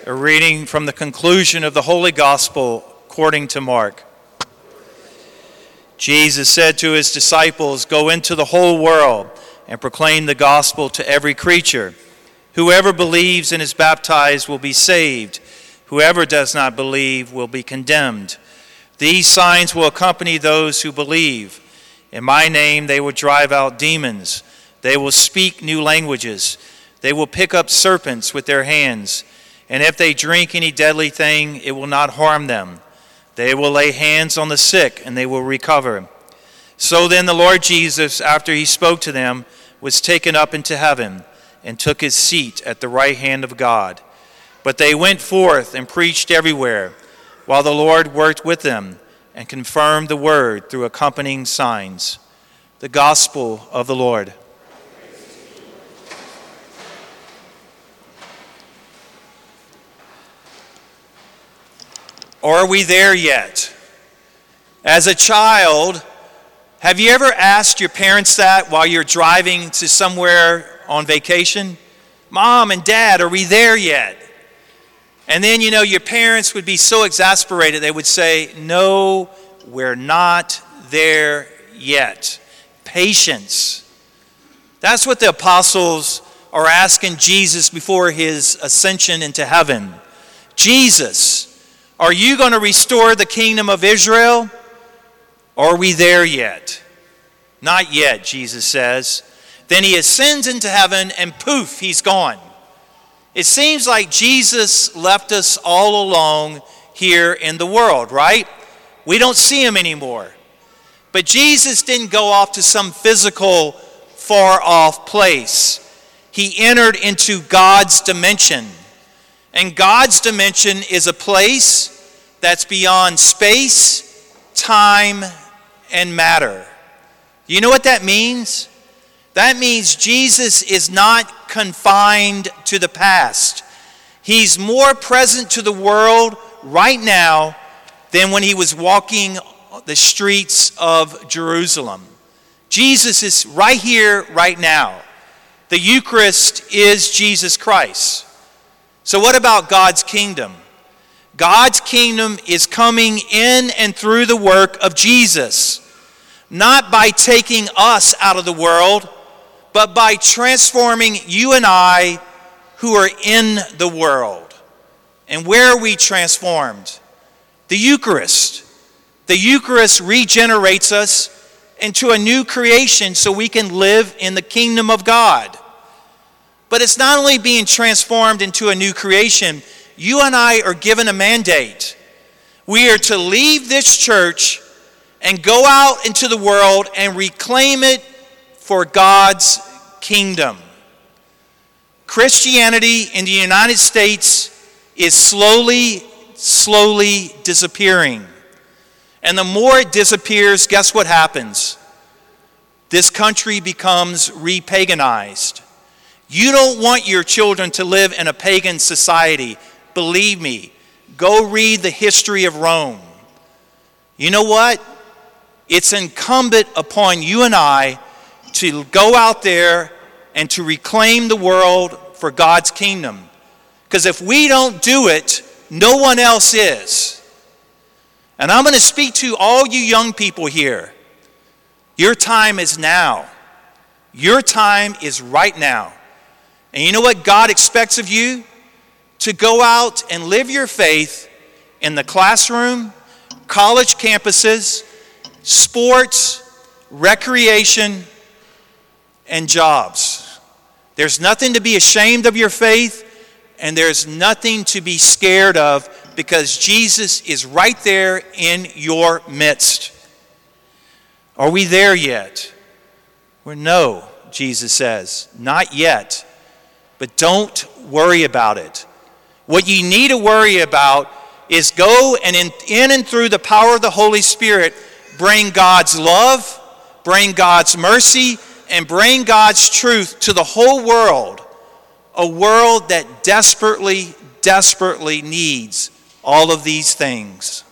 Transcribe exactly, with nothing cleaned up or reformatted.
A reading from the conclusion of the Holy Gospel according to Mark. Jesus said to his disciples, "Go into the whole world and proclaim the gospel to every creature. Whoever believes and is baptized will be saved. Whoever does not believe will be condemned. These signs will accompany those who believe. In my name they will drive out demons. They will speak new languages. They will pick up serpents with their hands. And if they drink any deadly thing, it will not harm them. They will lay hands on the sick, and they will recover." So then the Lord Jesus, after he spoke to them, was taken up into heaven and took his seat at the right hand of God. But they went forth and preached everywhere, while the Lord worked with them and confirmed the word through accompanying signs. The Gospel of the Lord. Are we there yet? As a child, have you ever asked your parents that while you're driving to somewhere on vacation? "Mom and Dad, are we there yet?" And then, you know, your parents would be so exasperated, they would say, "No, we're not there yet." Patience. That's what the apostles are asking Jesus before his ascension into heaven. Jesus, are you going to restore the kingdom of Israel? Are we there yet? Not yet, Jesus says. Then he ascends into heaven and poof, he's gone. It seems like Jesus left us all alone here in the world, right? We don't see him anymore. But Jesus didn't go off to some physical, far-off place. He entered into God's dimension. And God's dimension is a place that's beyond space, time, and matter. You know what that means? That means Jesus is not confined to the past. He's more present to the world right now than when he was walking the streets of Jerusalem. Jesus is right here, right now. The Eucharist is Jesus Christ. So what about God's kingdom? God's kingdom is coming in and through the work of Jesus, not by taking us out of the world, but by transforming you and I who are in the world. And where are we transformed? The Eucharist. The Eucharist regenerates us into a new creation so we can live in the kingdom of God. But it's not only being transformed into a new creation, you and I are given a mandate. We are to leave this church and go out into the world and reclaim it for God's kingdom. Christianity in the United States is slowly, slowly disappearing. And the more it disappears, guess what happens? This country becomes repaganized. You don't want your children to live in a pagan society. Believe me, go read the history of Rome. You know what? It's incumbent upon you and I to go out there and to reclaim the world for God's kingdom. Because if we don't do it, no one else is. And I'm going to speak to all you young people here. Your time is now. Your time is right now. And you know what God expects of you? To go out and live your faith in the classroom, college campuses, sports, recreation, and jobs. There's nothing to be ashamed of your faith, and there's nothing to be scared of, because Jesus is right there in your midst. Are we there yet? Well, no, Jesus says, not yet. But don't worry about it. What you need to worry about is go and in, in and through the power of the Holy Spirit, bring God's love, bring God's mercy, and bring God's truth to the whole world. A world that desperately, desperately needs all of these things.